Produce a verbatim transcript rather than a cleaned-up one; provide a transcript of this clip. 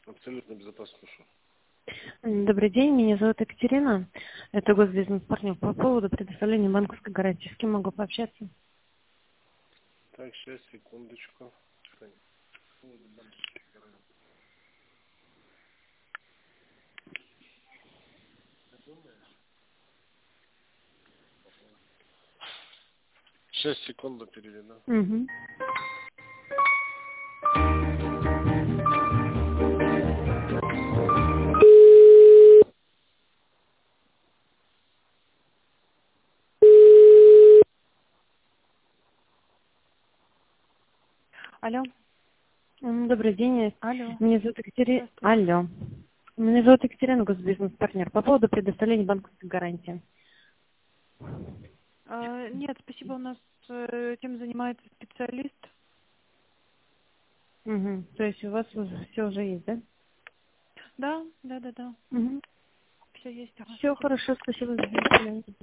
Абсолютно безопасно, слушаю. Добрый день, меня зовут Екатерина. Это госбизнес-партнер по поводу предоставления банковской гарантии. С кем могу пообщаться? Так, сейчас, секундочку. Сейчас, секунду переведу. Угу. Алло, М, Добрый день, алло, меня зовут Екатерина. здравствуйте. Алло. Меня зовут Екатерина, госбизнес-партнер по поводу предоставления банковской гарантии. А, нет, спасибо, у нас э, этим занимается специалист. Угу. То есть у вас все уже есть, да? Да, да, да, да, Угу. все есть, ага, Все спасибо. хорошо, спасибо. До свидания.